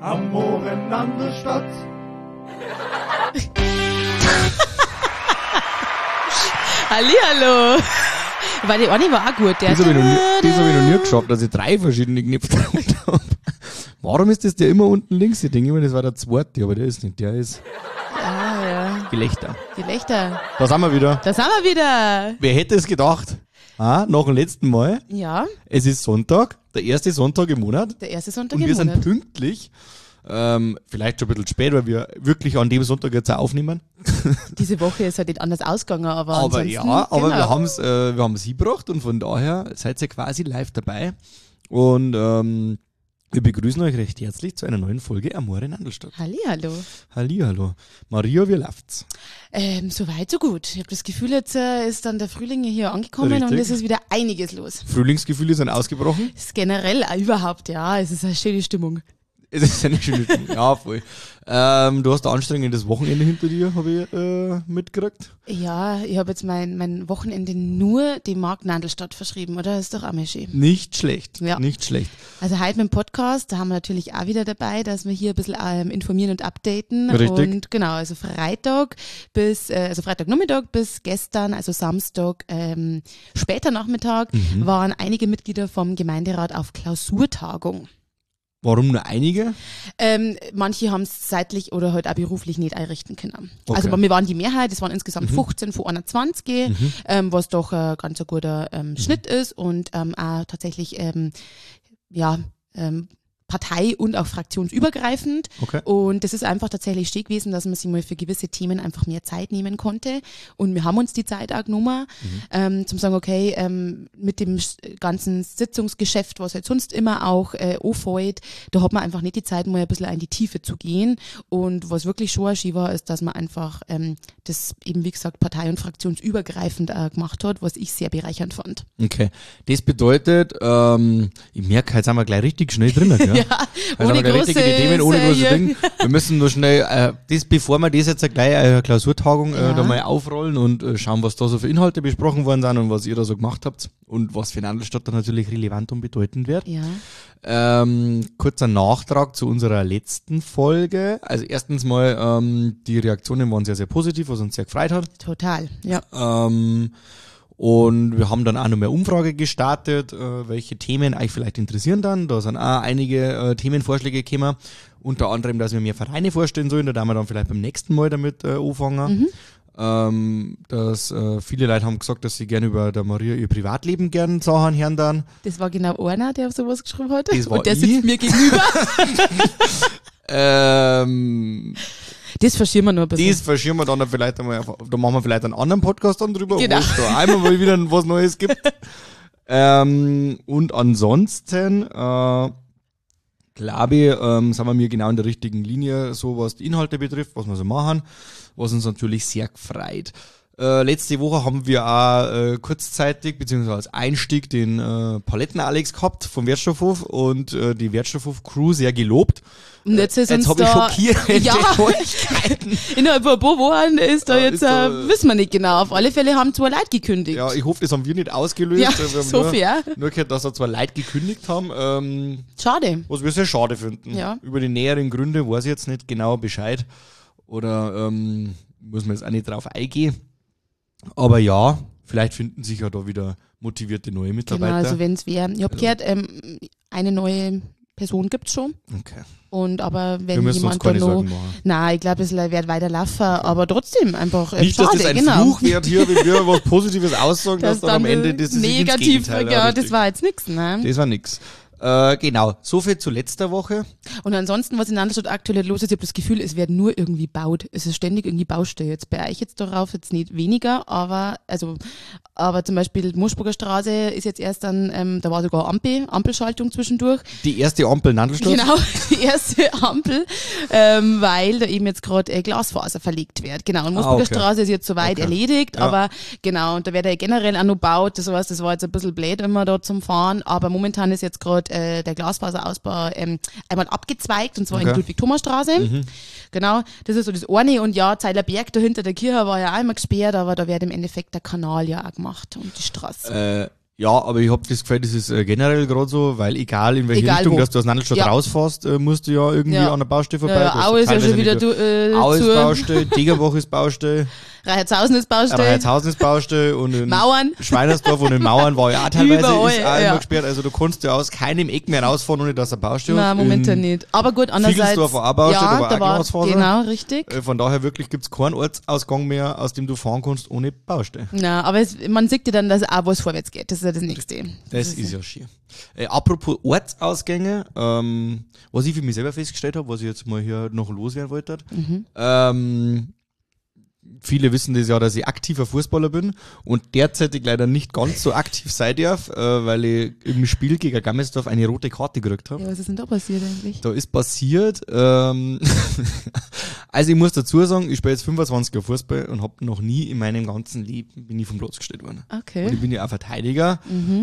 Amorenandelstadt. Hallihallo. Weil die eine war auch gut. Das habe ich noch nie geschafft, dass ich 3 verschiedene Knöpfe gedrückt habe. Warum ist das der immer unten links? Ich denke immer, das war der zweite, aber der ist nicht. Der ist Gelächter. Gelächter. Da sind wir wieder. Da sind wir wieder. Wer hätte es gedacht? Nach dem letzten Mal. Ja. Es ist Sonntag, der erste Sonntag im Monat. Der erste Sonntag Und im wir Monat. sind pünktlich. Vielleicht schon ein bisschen spät, weil wir wirklich an dem Sonntag jetzt auch aufnehmen. Diese Woche ist halt nicht anders ausgegangen, aber Aber ansonsten, ja, aber genau. wir haben es hingebracht und von daher seid ihr quasi live dabei. Und wir begrüßen euch recht herzlich zu einer neuen Folge Amorenandelstadt. Hallihallo. Hallihallo. Maria, wie läuft's? Soweit, so gut. Ich habe das Gefühl, jetzt ist dann der Frühling hier angekommen Richtig. und es ist wieder einiges los. Frühlingsgefühle sind ausgebrochen. Das ist generell überhaupt, ja, es ist eine schöne Stimmung. Es ist eine schöne Stimmung. Ja, voll. Du hast ein anstrengendes Wochenende hinter dir, habe ich mitgekriegt. Ja, ich habe jetzt mein Wochenende nur dem Markt Nandelstadt verschrieben, oder? Ist doch auch mal schön. Nicht schlecht. Ja. Nicht schlecht. Also heute mit dem Podcast, da haben wir natürlich auch wieder dabei, dass wir hier ein bisschen informieren und updaten. Richtig. Und genau, also Freitagnachmittag bis gestern, also Samstag, später Nachmittag, waren einige Mitglieder vom Gemeinderat auf Klausurtagung. Warum nur einige? Manche haben es zeitlich oder halt auch beruflich nicht einrichten können. Okay. Also wir waren die Mehrheit, es waren insgesamt 15 von 21, was doch ein ganz ein guter Schnitt ist und auch tatsächlich partei- und auch fraktionsübergreifend. Okay. Und das ist einfach tatsächlich schön gewesen, dass man sich mal für gewisse Themen einfach mehr Zeit nehmen konnte. Und wir haben uns die Zeit auch genommen, zum sagen, okay, mit dem ganzen Sitzungsgeschäft, was halt sonst immer auch anfällt, da hat man einfach nicht die Zeit, mal ein bisschen in die Tiefe zu gehen. Und was wirklich schon schön war, ist, dass man einfach das eben, wie gesagt, partei- und fraktionsübergreifend gemacht hat, was ich sehr bereichernd fand. Okay. Das bedeutet, ich merke, jetzt sind wir gleich richtig schnell drin. Ja? Ja, ohne große Themen, ohne große Serie. Dinge. Wir müssen nur schnell, bevor wir das jetzt gleich eine Klausurtagung da mal aufrollen und schauen, was da so für Inhalte besprochen worden sind und was ihr da so gemacht habt und was für Nandelstadt da natürlich relevant und bedeutend wird. Ja. Kurzer Nachtrag zu unserer letzten Folge. Also erstens mal, die Reaktionen waren sehr, sehr positiv, was uns sehr gefreut hat. Total, ja. Und wir haben dann auch noch mehr Umfrage gestartet, welche Themen euch vielleicht interessieren dann. Da sind auch einige Themenvorschläge gekommen. Unter anderem, dass wir mehr Vereine vorstellen sollen. Da werden wir dann vielleicht beim nächsten Mal damit anfangen. Dass viele Leute haben gesagt, dass sie gerne über der Maria ihr Privatleben gerne Sachen hören dann. Das war genau einer, der sowas geschrieben hat. Das war und der ich. sitzt mir gegenüber. Das verschieben wir noch ein bisschen. Das verschieben wir dann vielleicht einmal, da machen wir vielleicht einen anderen Podcast dann drüber, Genau. wo es da einmal mal wieder was Neues gibt. Und ansonsten, glaube ich, sind wir mir genau in der richtigen Linie, so was die Inhalte betrifft, was wir so machen, was uns natürlich sehr gefreut. Letzte Woche haben wir auch kurzzeitig, beziehungsweise als Einstieg, den Paletten-Alex gehabt vom Wertstoffhof und die Wertstoffhof-Crew sehr gelobt. Und jetzt ist uns habe ich da, schockierende ja, Neuigkeiten. innerhalb von ein paar Wochen ist da Ja, jetzt, ist da- wissen wir nicht genau. Auf alle Fälle haben 2 Leute gekündigt. Ja, ich hoffe, das haben wir nicht ausgelöst. Ja, Wir haben so nur, fair. nur gehört, dass da 2 Leute gekündigt haben, Schade. was wir sehr schade finden. Ja. Über die näheren Gründe weiß ich jetzt nicht genau Bescheid. Oder muss man jetzt auch nicht drauf eingehen. Aber ja, vielleicht finden sich ja da wieder motivierte neue Genau, Mitarbeiter. also wenn es wäre. Ich habe gehört, eine neue Person gibt's schon. Okay. Und aber Wir wenn müssen uns jemand da keine noch. Sorgen machen. Nein, ich glaube, es wird weiterlaufen, aber trotzdem einfach Nicht, schade, dass das ein genau. Fluch wird hier, wenn wir was Positives aussagen, dass dann am Ende das ist negativ, ja, das richtig. war jetzt nix, ne? Das war nix. Genau, so viel zu letzter Woche. Und ansonsten, was in Nandelstadt aktuell los ist, ich habe das Gefühl, es wird nur irgendwie baut. Es ist ständig irgendwie Baustelle. Jetzt bei euch jetzt darauf jetzt nicht weniger, aber zum Beispiel die Moschburger Straße ist jetzt erst dann, da war sogar Ampelschaltung zwischendurch. Die erste Ampel Nandelstadt. Genau, die erste Ampel, weil da eben jetzt gerade Glasfaser verlegt wird. Genau, und Moschburger okay. Straße ist jetzt soweit erledigt, Ja. aber genau, und da wird ja generell auch noch gebaut. Das heißt, das war jetzt ein bisschen blöd immer da zum Fahren, aber momentan ist jetzt gerade der Glasfaserausbau einmal abgezweigt, und zwar in die Okay. Ludwig-Thomas-Straße. Genau, das ist so das eine. Und ja, Zeilerberg da hinter der Kirche war ja auch immer gesperrt, aber da wird im Endeffekt der Kanal ja auch gemacht und die Straße. Ja, aber ich hab das Gefühl, das ist generell gerade so, weil egal in welche Egal Richtung, wo. dass du aus Nandelstadt Ja. rausfährst, musst du ja irgendwie Ja. an der Baustelle vorbei. Ja, Aue ist ja schon wieder Aue ist zu. Baustelle, Degerbach ist Baustelle, Reihertshausen ist Baustelle. Reihertshausen ist Baustelle und in Mauern. Schweinersdorf und in Mauern war ja auch teilweise Überall, ist auch ja. immer gesperrt. Also du kannst ja aus keinem Eck mehr rausfahren, ohne dass er Baustelle Nein, momentan nicht. Aber gut, andererseits. Fiegelsdorf war auch Baustelle, ja, da war da auch war, Glasfaser. genau, richtig. Von daher wirklich gibt's keinen Ortsausgang mehr, aus dem du fahren kannst ohne Baustelle. Na, aber man sieht ja dann, dass auch was vorwärts geht. Das ist ja das Nächste. Das ist ja schier. Apropos Ortsausgänge, was ich für mich selber festgestellt habe, was ich jetzt mal hier noch loswerden wollte. Viele wissen das ja, dass ich aktiver Fußballer bin und derzeitig leider nicht ganz so aktiv sein darf, weil ich im Spiel gegen Gammersdorf eine rote Karte gekriegt habe. Ja, was ist denn da passiert eigentlich? Da ist passiert, also ich muss dazu sagen, ich spiele jetzt 25 Jahre Fußball und habe noch nie in meinem ganzen Leben bin ich vom Platz gestellt worden. Okay. Und ich bin ja auch Verteidiger.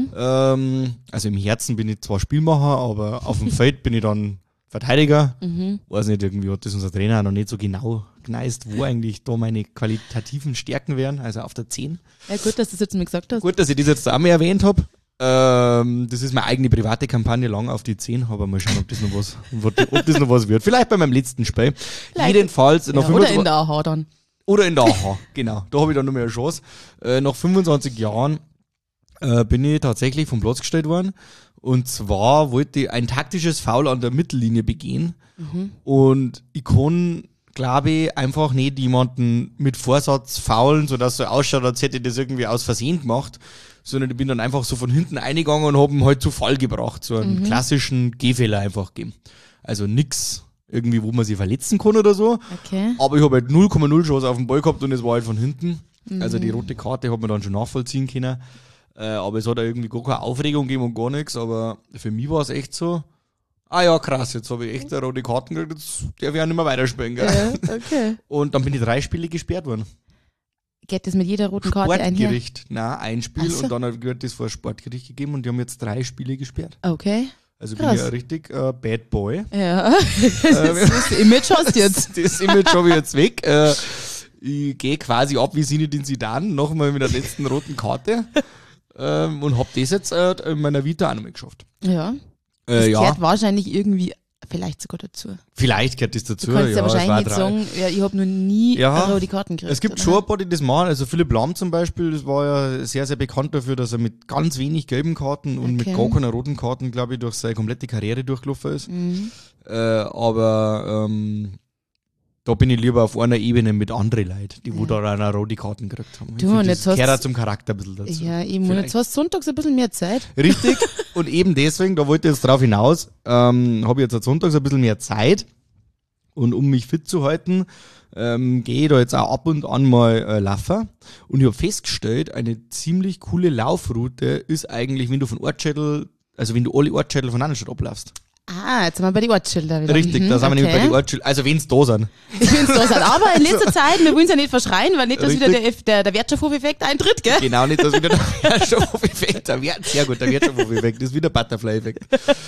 Also im Herzen bin ich zwar Spielmacher, aber auf dem Feld bin ich dann Verteidiger. Weiß nicht, irgendwie hat das unser Trainer auch noch nicht so genau geneist, wo eigentlich da meine qualitativen Stärken wären, also auf der 10. Ja, gut, dass du das jetzt mal gesagt hast. Gut, dass ich das jetzt auch mal erwähnt habe. Das ist meine eigene private Kampagne, lang auf die 10, aber mal schauen, ob das noch was wird. Vielleicht bei meinem letzten Spiel. Vielleicht. Jedenfalls noch Ja, oder in der AHA dann. Oder in der AHA, genau. Da habe ich dann noch mehr eine Chance. Nach 25 Jahren bin ich tatsächlich vom Platz gestellt worden. Und zwar wollte ich ein taktisches Foul an der Mittellinie begehen. Und ich kann, glaube ich, einfach nicht jemanden mit Vorsatz faulen, sodass so ausschaut, als hätte ich das irgendwie aus Versehen gemacht. Sondern ich bin dann einfach so von hinten eingegangen und habe ihn halt zu Fall gebracht. So einen klassischen Gehfehler einfach gegeben. Also nix irgendwie, wo man sich verletzen kann oder so. Okay. Aber ich habe halt 0,0 Chance auf den Ball gehabt und es war halt von hinten. Also die rote Karte hat man dann schon nachvollziehen können. Aber es hat ja irgendwie gar keine Aufregung gegeben und gar nichts. Aber für mich war es echt so, ja krass, jetzt habe ich echt eine rote Karte gekriegt, jetzt darf ich auch nicht mehr weiterspielen. Gell? Ja, okay. Und dann bin ich 3 Spiele gesperrt worden. Geht das mit jeder roten Karte einher? Sportgericht, nein, ein Spiel Ach so. und dann wird das vor das Sportgericht gegeben und die haben jetzt 3 Spiele gesperrt. Okay. Also bin Krass. ich ein richtig Bad Boy. Ja. Das Image hast du jetzt. Das Image habe ich jetzt weg. Ich gehe quasi ab wie Zinedine Zidane, nochmal mit der letzten roten Karte. Und habe das jetzt in meiner Vita auch nochmal geschafft. Ja. Das Ja, gehört wahrscheinlich irgendwie vielleicht sogar dazu. vielleicht gehört das dazu. Du kannst ja, es wahrscheinlich war nicht 3. sagen, ja, ich habe noch nie Ja. rote Karten gekriegt. Es gibt oder? schon ein paar, die das machen. Also Philipp Lahm zum Beispiel, das war ja sehr, sehr bekannt dafür, dass er mit ganz wenig gelben Karten und mit Okay. gar keiner roten Karten, glaube ich, durch seine komplette Karriere durchgelaufen ist. Mhm. Aber da bin ich lieber auf einer Ebene mit anderen Leuten, die wo da auch rote Karten gekriegt haben. Du, und das jetzt hast- gehört auch zum Charakter ein bisschen dazu. Ja, eben. Und Vielleicht. jetzt hast du sonntags ein bisschen mehr Zeit. Richtig. Und eben deswegen, da wollte ich jetzt drauf hinaus, habe ich jetzt seit Sonntags ein bisschen mehr Zeit. Und um mich fit zu halten, gehe ich da jetzt auch ab und an mal laufen. Und ich habe festgestellt, eine ziemlich coole Laufroute ist eigentlich, wenn du von Ortschädel, also wenn du alle Ortschädel von Nandelstadt ablaufst. Ah, jetzt sind wir bei den Ortsschildern wieder. Richtig, da sind wir nämlich bei den Ortschädel, also wenn's da sind. Ich finde es da sein. Aber in letzter Zeit, wir wollen es ja nicht verschreien, weil nicht, dass wieder Richtig. der Wertschöpfhof-Effekt eintritt, gell? Genau, nicht, dass wieder der Wertstoffeffekt, sehr gut, der Wertstoffeffekt, das ist wieder Butterfly-Effekt.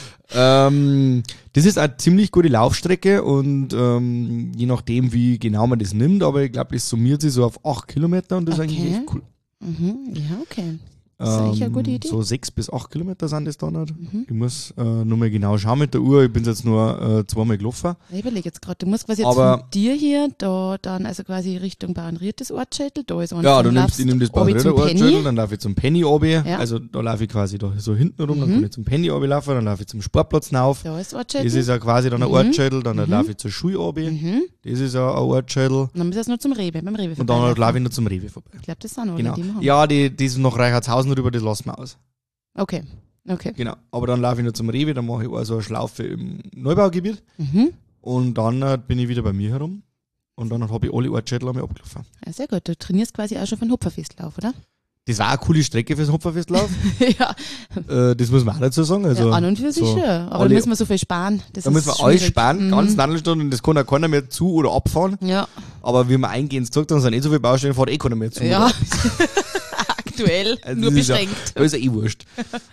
Das ist eine ziemlich gute Laufstrecke und je nachdem, wie genau man das nimmt, aber ich glaube, das summiert sich so auf 8 Kilometer und das ist eigentlich echt cool. Mhm. Ja, okay. Das ist eigentlich eine gute Idee. So 6 bis 8 Kilometer sind das dann halt. Ich muss nur mal genau schauen mit der Uhr, ich bin jetzt nur 2-mal gelaufen. Ich überlege jetzt gerade, du musst quasi jetzt Aber- von dir hier, da dann also quasi Richtung Bauernried Ortsschädel, da ist eins, Ja, dann ich nehme das runter zum Bauernrieder Penny. dann laufe ich zum Penny runter, Ja. also da laufe ich quasi da so hinten rum, dann kann ich zum Penny runterlaufen, dann laufe ich zum Sportplatz rauf. Da ist Das Ortsschädel. ist ja quasi dann ein Ortschädel, dann laufe ich zur Schule runter, das ist ja ein Ortschädel Und dann bist du jetzt noch zum Rewe, beim Rewe und dann vorbeilaufen. laufe ich noch zum Rewe vorbei. Ich glaube, das sind alle, Genau. die wir haben. Ja, die sind nach Reichertshausen rüber, das lassen wir aus. Okay. Genau. Aber dann laufe ich noch zum Rewe, dann mache ich also eine Schlaufe im Neubaugebiet Mhm. und dann bin ich wieder bei mir herum und dann habe ich alle Ortschädel einmal abgelaufen. Ja, sehr gut. Du trainierst quasi auch schon für den Hupferfestlauf, oder? Das war eine coole Strecke fürs Hopferfestlauf. Ja, Das muss man auch dazu sagen. Also, ja, an und für sich so schon. Aber alle- da müssen wir so viel sparen. Das Da ist müssen wir alles schwierig. sparen, ganz Nandelstadt und das kann auch keiner mehr zu oder abfahren. Ja, Aber wie man eingehend sagt, dann sind nicht so viele Baustellen, fährt eh keiner mehr zu. ja. oder? Aktuell, Also nur das ist ja- beschränkt. Das ist ja eh wurscht.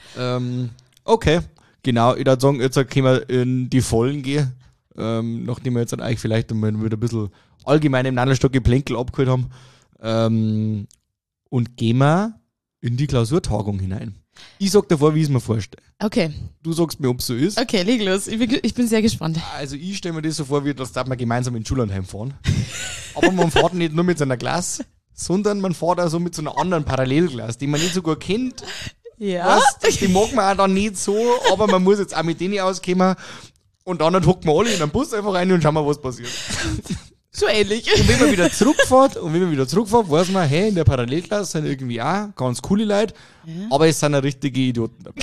Okay, genau. Ich würde sagen, jetzt können wir in die Vollen gehen. Nachdem wir jetzt dann eigentlich vielleicht einmal wieder ein bisschen allgemein im Nandelstock Geplänkel abgeholt haben. Und gehen wir in die Klausurtagung hinein. Ich sag davor, wie ich es mir vorstelle. Okay. Du sagst mir, ob es so ist. Okay, leg los. Ich bin sehr gespannt. Also ich stelle mir das so vor, wie das darf man gemeinsam in Schullandheim fahren. Aber man fährt nicht nur mit so einer Klasse, sondern man fährt auch so mit so einer anderen Parallelklasse, die man nicht so gut kennt. Ja. Die mag man auch dann nicht so, aber man muss jetzt auch mit denen auskommen. Und dann hocken wir alle in einen Bus einfach rein und schauen mal, was passiert. So ähnlich. Und wenn man wieder zurückfährt, weiß man, hey, in der Parallelklasse sind irgendwie auch ganz coole Leute, aber es sind auch richtige Idioten dabei.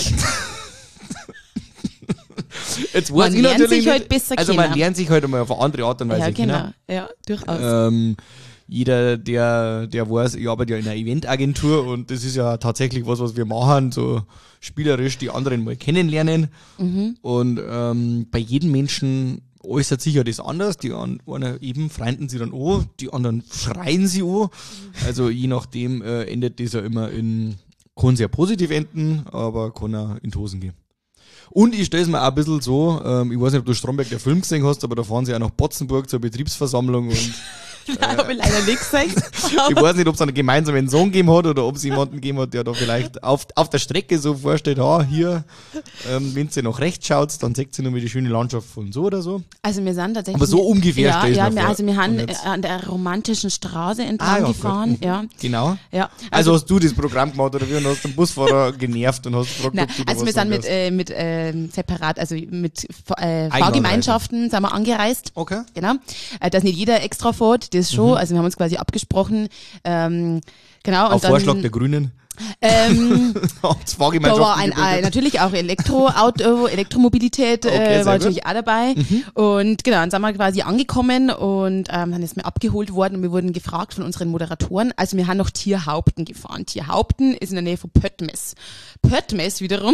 Jetzt weiß ich natürlich sich halt besser also man kennen. lernt sich halt einmal auf eine andere Art und Weise Ja, genau. kennen. Ja, durchaus. Jeder, der weiß, ich arbeite ja in einer Eventagentur und das ist ja tatsächlich was wir machen, so spielerisch die anderen mal kennenlernen. Und bei jedem Menschen äußert sich ja das anders. Die einen eben freunden sie dann an, die anderen schreien sie an. Also je nachdem endet das ja immer kann sehr positiv enden, aber kann auch in die Hosen gehen. Und ich stelle es mir auch ein bisschen so, ich weiß nicht, ob du Stromberg der Film gesehen hast, aber da fahren sie auch nach Potzenburg zur Betriebsversammlung und Nein, habe ich leider nicht gesagt. ich weiß nicht, ob es einen gemeinsamen Sohn gegeben hat oder ob es jemanden gegeben hat, der da vielleicht auf der Strecke so vorstellt, hier, wenn ihr nach rechts schaut, dann seht ihr nur mal die schöne Landschaft von so oder so. Also wir sind tatsächlich... Aber so ungefähr ja, stell ich ja, mir vor. also wir haben Und jetzt- an der romantischen Straße entlang ja, gefahren. gut. Ja. Genau. Ja. Also hast du das Programm gemacht oder wie und hast den Busfahrer genervt und hast gefragt, Nein, ob du da also wir was sind sagen mit separat, also mit Fahrgemeinschaften sind wir angereist. Okay. Genau. Dass nicht jeder extra fährt, das schon. Also wir haben uns quasi abgesprochen. Genau. Auf und dann, Vorschlag der Grünen. das Fahrgemeinschaft. war natürlich auch Elektromobilität Okay, sehr war gut. natürlich auch dabei. Und genau, dann sind wir quasi angekommen und dann ist mir abgeholt worden und wir wurden gefragt von unseren Moderatoren. Also wir haben nach Tierhaupten gefahren. Tierhaupten ist in der Nähe von Pöttmes. Pöttmes wiederum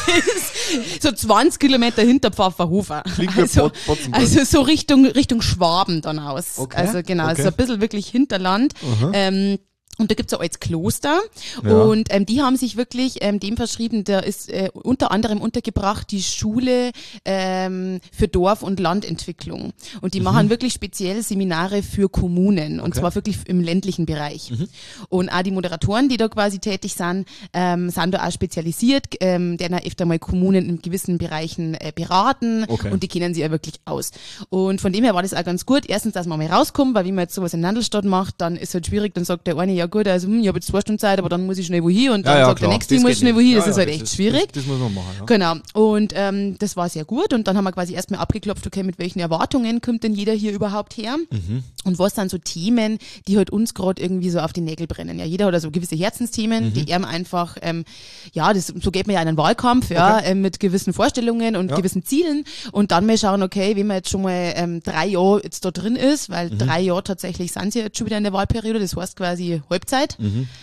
ist so 20 Kilometer hinter Pfafferhofer. Klingt wie Potzenburg. Also so Richtung Schwaben dann aus. Okay, Also genau, okay. also ein bisschen wirklich Hinterland. Und da gibt's ein altes Kloster Ja. und die haben sich wirklich dem verschrieben, da ist unter anderem untergebracht die Schule für Dorf- und Landentwicklung. Und die machen wirklich speziell Seminare für Kommunen und zwar wirklich im ländlichen Bereich. Und auch die Moderatoren, die da quasi tätig sind da auch spezialisiert, denen auch öfter mal Kommunen in gewissen Bereichen beraten Okay. und die kennen sie ja wirklich aus. Und von dem her war das auch ganz gut. Erstens, dass man mal rauskommt, weil wenn man jetzt sowas in Nandelstadt macht, dann ist halt schwierig, dann sagt der eine, ja gut, also ich habe jetzt 2 Stunden Zeit, aber dann muss ich schnell wohin und dann sagt klar. der nächste, ich Das muss geht schnell nicht. wohin. Das Ja, ist ja, halt echt schwierig. Das muss man machen, ja. Genau. Und das war sehr gut. Und dann haben wir quasi erstmal abgeklopft, okay, mit welchen Erwartungen kommt denn jeder hier überhaupt her? Und was sind so Themen, die halt uns gerade irgendwie so auf die Nägel brennen? Ja, jeder hat also gewisse Herzensthemen, die ihm einfach, so geht man ja in einen Wahlkampf, mit gewissen Vorstellungen und gewissen Zielen. Und dann mal schauen, okay, wenn man jetzt schon mal 3 Jahre jetzt da drin ist, weil 3 Jahre tatsächlich sind sie jetzt schon wieder in der Wahlperiode, das heißt quasi Halbzeit.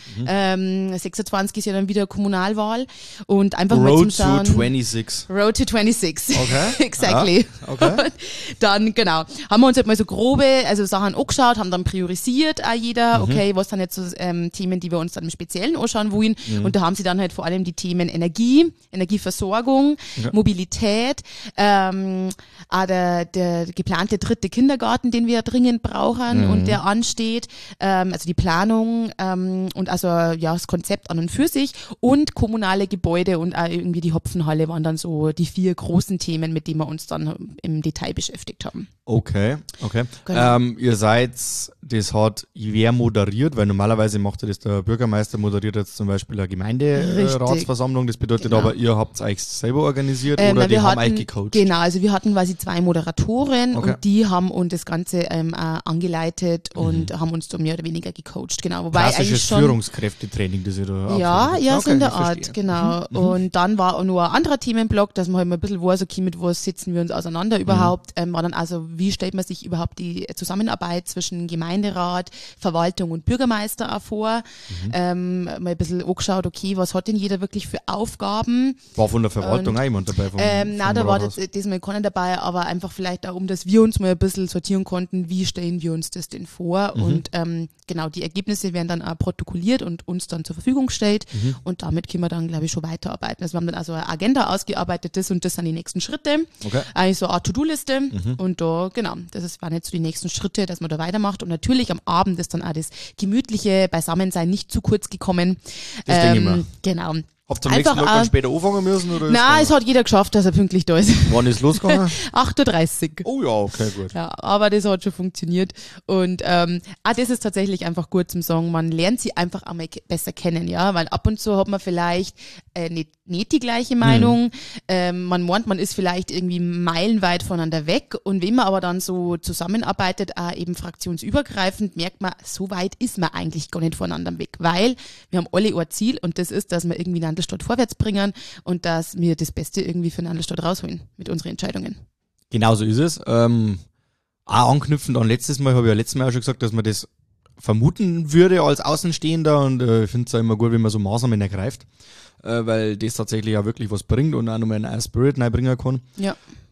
26 ist ja dann wieder Kommunalwahl und einfach mal zum Road Schauen. to 26. Road to 26. Okay. Exactly. Ja, okay. Und dann, genau, haben wir uns halt mal so grobe, also Sachen angeschaut, haben dann priorisiert auch jeder, okay, was sind jetzt so Themen, die wir uns dann im Speziellen anschauen wollen. Und da haben sie dann halt vor allem die Themen Energie, Energieversorgung, Mobilität, auch der geplante 3. Kindergarten, den wir dringend brauchen und der ansteht, also die Planung und also ja das Konzept an und für sich und kommunale Gebäude und auch irgendwie die Hopfenhalle waren dann so die 4 großen Themen, mit denen wir uns dann im Detail beschäftigt haben. Okay. Genau. Ihr seid, das hat wer moderiert, weil normalerweise macht das der Bürgermeister, moderiert jetzt zum Beispiel eine Gemeinderatsversammlung, das bedeutet Genau. aber, ihr habt es euch selber organisiert oder Na, die haben euch gecoacht? Genau, also wir hatten quasi 2 Moderatoren Okay. und die haben uns das Ganze auch angeleitet und haben uns da mehr oder weniger gecoacht, genau. Wobei eigentlich Klassisches schon Führungskräftetraining, das ihr da ja, absolviert ja, habt. so in der ich Art, verstehe. genau. Und dann war auch noch ein anderer Themenblock, dass man halt mal ein bisschen weiß, okay, mit was setzen wir uns auseinander überhaupt, war dann also, wie stellt man sich überhaupt die Zusammenarbeit zwischen Gemeinderat, Verwaltung und Bürgermeister auch vor, mal ein bisschen angeschaut, okay, was hat denn jeder wirklich für Aufgaben? War von der Verwaltung auch jemand dabei? Nein, da war diesmal keiner dabei, aber einfach vielleicht auch, um dass wir uns mal ein bisschen sortieren konnten, wie stellen wir uns das denn vor und genau, die Ergebnisse werden dann auch protokolliert und uns dann zur Verfügung gestellt und damit können wir dann, glaube ich, schon weiterarbeiten. Also wir haben dann also eine Agenda ausgearbeitet, das und das sind die nächsten Schritte, Okay. eigentlich so eine Art To-Do-Liste und da, genau, waren jetzt so die nächsten Schritte, dass man da weitermacht und natürlich am Abend ist dann auch das gemütliche Beisammensein nicht zu kurz gekommen. Das denke ich mir. Genau. Habt ihr am nächsten Tag dann später anfangen müssen? Oder nein, es hat jeder geschafft, dass er pünktlich da ist. Wann ist losgegangen? 8:30 Uhr. Oh ja, okay, gut. Ja, aber das hat schon funktioniert. Und das ist tatsächlich einfach gut zum Sagen. Man lernt sie einfach einmal besser kennen, ja, weil ab und zu hat man vielleicht nicht die gleiche Meinung. Man meint, man ist vielleicht irgendwie meilenweit voneinander weg. Und wenn man aber dann so zusammenarbeitet, auch eben fraktionsübergreifend, merkt man, so weit ist man eigentlich gar nicht voneinander weg. Weil wir haben alle ein Ziel und das ist, dass wir irgendwie Nandelstadt vorwärts bringen und dass wir das Beste irgendwie für Nandelstadt rausholen mit unseren Entscheidungen. Genau so ist es. Auch anknüpfend an letztes Mal, habe ich ja letztes Mal auch schon gesagt, dass man das vermuten würde als Außenstehender und ich finde es auch immer gut, wenn man so Maßnahmen ergreift, weil das tatsächlich auch wirklich was bringt und auch nochmal einen Spirit reinbringen kann. Ja.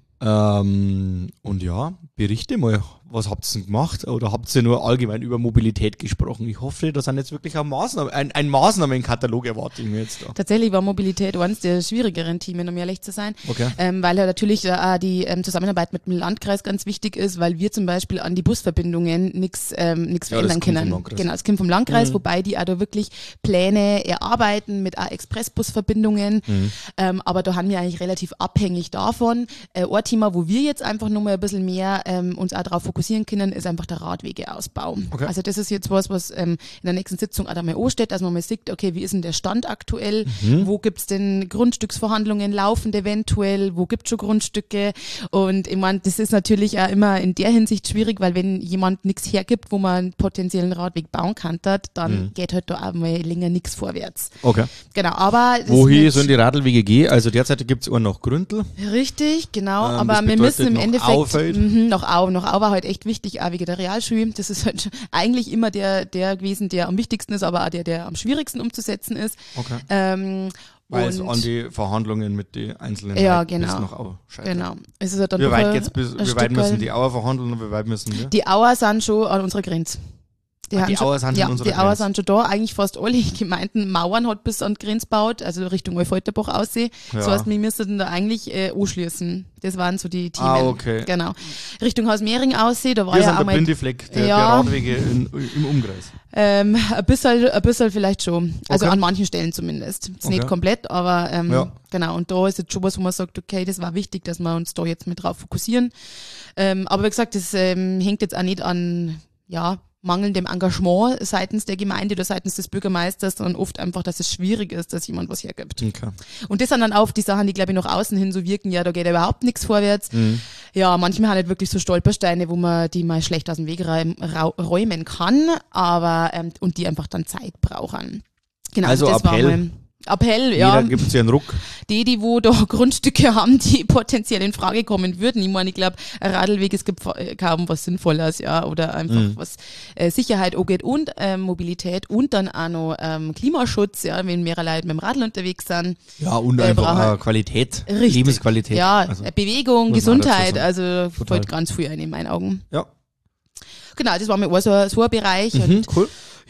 Und ja, berichte mal, was habt ihr denn gemacht? Oder habt ihr nur allgemein über Mobilität gesprochen? Ich hoffe, da sind jetzt wirklich auch Maßnahmen, ein Maßnahmenkatalog erwarte ich mir jetzt da. Tatsächlich war Mobilität eines der schwierigeren Themen, um ehrlich zu sein. Okay. Weil ja natürlich auch die Zusammenarbeit mit dem Landkreis ganz wichtig ist, weil wir zum Beispiel an die Busverbindungen nichts verändern können. Genau, es kommt vom Landkreis, wobei die auch da wirklich Pläne erarbeiten mit auch Expressbusverbindungen. Aber da haben wir eigentlich relativ abhängig davon. Ein Thema, wo wir jetzt einfach nochmal ein bisschen mehr uns auch darauf fokussieren können, ist einfach der Radwegeausbau. Okay. Also das ist jetzt was in der nächsten Sitzung auch einmal ansteht, dass man mal sieht, okay, wie ist denn der Stand aktuell? Wo gibt's denn Grundstücksverhandlungen laufend eventuell? Wo gibt's schon Grundstücke? Und ich meine, das ist natürlich auch immer in der Hinsicht schwierig, weil wenn jemand nichts hergibt, wo man einen potenziellen Radweg bauen kann, dann geht halt da auch mal länger nichts vorwärts. Okay. Genau, aber wohin sollen die Radlwege gehen? Also derzeit gibt's auch noch Gründel. Richtig, genau. Aber wir müssen im Endeffekt noch Au war halt echt wichtig, auch wegen der Realschule. Das ist halt eigentlich immer der gewesen, der am wichtigsten ist, aber auch der am schwierigsten umzusetzen ist. Okay. Weil es an die Verhandlungen mit den einzelnen genau. noch Au scheitert. Genau. Es ist halt dann wie weit müssen die Auer verhandeln und wie weit müssen wir? Die Auer sind schon an unserer Grenze. Die Auer sind schon die Auer sind schon da. Eigentlich fast alle Gemeinden Mauern hat bis an die Grenze gebaut, also Richtung Alfalterbach aussehen. Ja. Das heißt, wir müssen da eigentlich anschließen. Das waren so die Themen. Okay. Genau. Richtung Hausmehring aussehen, da war wir ja sind auch der blinde Fleck der Radwege im Umkreis. Ein bisschen vielleicht schon. Also an manchen Stellen zumindest. Ist nicht komplett, aber genau. Und da ist jetzt schon was, wo man sagt, okay, das war wichtig, dass wir uns da jetzt mit drauf fokussieren. Aber wie gesagt, das hängt jetzt auch nicht an, mangelndem Engagement seitens der Gemeinde oder seitens des Bürgermeisters, sondern oft einfach, dass es schwierig ist, dass jemand was hergibt. Okay. Und das sind dann auch die Sachen, die, glaube ich, nach außen hin so wirken, da geht ja überhaupt nichts vorwärts. Ja, manchmal halt wirklich so Stolpersteine, wo man die mal schlecht aus dem Weg räumen kann, aber und die einfach dann Zeit brauchen. Genau, also das Appell, ja. Jeder gibt es ja einen Ruck. Die wo da Grundstücke haben, die potenziell in Frage kommen würden. Ich meine, ich glaube, ein Radlweg, es gibt kaum was Sinnvolles, oder einfach was Sicherheit angeht und Mobilität und dann auch noch Klimaschutz, wenn mehrere Leute mit dem Radl unterwegs sind. Ja, und einfach Qualität, richtig. Lebensqualität. Ja, also, Bewegung, Gesundheit, also fällt ganz viel ein in meinen Augen. Ja. Genau, das war mir auch so ein Bereich. Und, cool.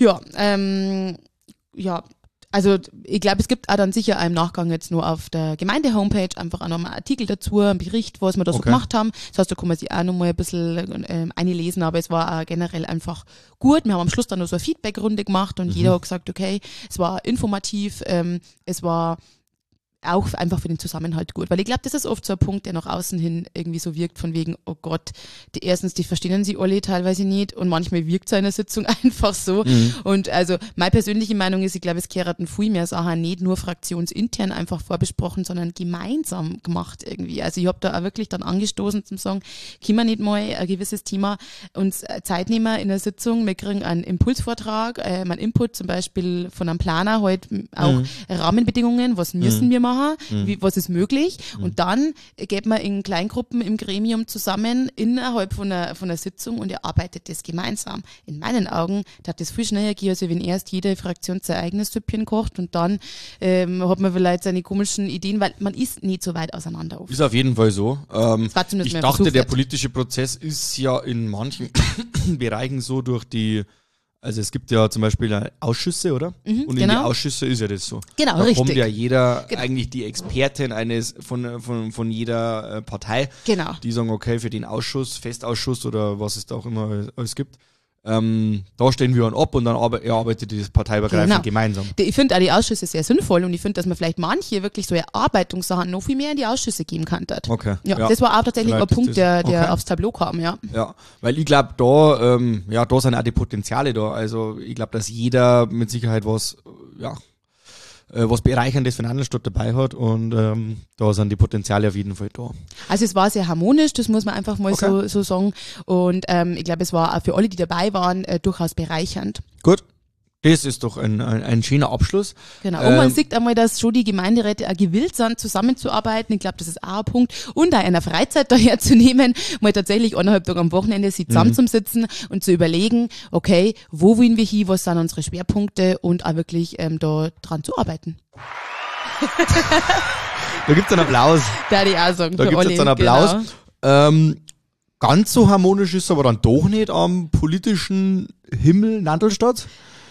Ja, also ich glaube, es gibt auch dann sicher im Nachgang jetzt nur auf der Gemeinde-Homepage einfach auch nochmal einen Artikel dazu, einen Bericht, was wir da so gemacht haben. Das heißt, da kann man sich auch nochmal ein bisschen einlesen, aber es war auch generell einfach gut. Wir haben am Schluss dann noch so eine Feedback-Runde gemacht und jeder hat gesagt, okay, es war informativ, es war auch einfach für den Zusammenhalt gut, weil ich glaube, das ist oft so ein Punkt, der nach außen hin irgendwie so wirkt, von wegen, oh Gott, die verstehen sie alle teilweise nicht und manchmal wirkt so eine Sitzung einfach so und also meine persönliche Meinung ist, ich glaube, es gehören viel mehr Sachen nicht nur fraktionsintern einfach vorbesprochen, sondern gemeinsam gemacht irgendwie, also ich habe da auch wirklich dann angestoßen zum sagen, können wir nicht mal ein gewisses Thema uns Zeit nehmen in der Sitzung, wir kriegen einen Impulsvortrag, einen Input zum Beispiel von einem Planer, halt auch Rahmenbedingungen, was müssen wir machen, was ist möglich und dann geht man in Kleingruppen im Gremium zusammen innerhalb von einer Sitzung und erarbeitet das gemeinsam. In meinen Augen hat das viel schneller gehen, als wenn erst jede Fraktion sein eigenes Süppchen kocht und dann hat man vielleicht seine komischen Ideen, weil man ist nicht so weit auseinander. Oft. Ist auf jeden Fall so. Ich dachte, der politische Prozess ist ja in manchen Bereichen so also es gibt ja zum Beispiel Ausschüsse, oder? Und in die Ausschüsse ist ja das so. Genau, da richtig. kommt ja jeder, eigentlich die Expertin von jeder Partei, die sagen, okay, für den Ausschuss, Festausschuss oder was es da auch immer alles gibt, Da stehen wir ab und dann erarbeitet die das parteiübergreifend gemeinsam. Ich finde auch die Ausschüsse sehr sinnvoll und ich finde, dass man vielleicht manche wirklich so Erarbeitungssachen noch viel mehr in die Ausschüsse geben kann. Okay. Ja, das war auch tatsächlich Vielleicht ein Punkt, der okay. aufs Tableau kam, ja. Ja, weil ich glaube, da sind auch die Potenziale da. Also ich glaube, dass jeder mit Sicherheit was Bereicherndes für eine Handelsstadt dabei hat und da sind die Potenziale auf jeden Fall da. Also es war sehr harmonisch, das muss man einfach mal so sagen und ich glaube, es war auch für alle, die dabei waren, durchaus bereichernd. Gut, das ist doch ein schöner Abschluss. Genau, und man sieht einmal, dass schon die Gemeinderäte auch gewillt sind, zusammenzuarbeiten. Ich glaube, das ist auch ein Punkt. Und auch einer Freizeit daherzunehmen, mal tatsächlich 1,5 Tage am Wochenende sich zusammenzusitzen und zu überlegen, okay, wo wollen wir hin, was sind unsere Schwerpunkte und auch wirklich da dran zu arbeiten. Da gibt's einen Applaus. Da die auch sagen, da gibt's jetzt einen Applaus. Genau. Ganz so harmonisch ist es aber dann doch nicht am politischen Himmel Nantelstadt.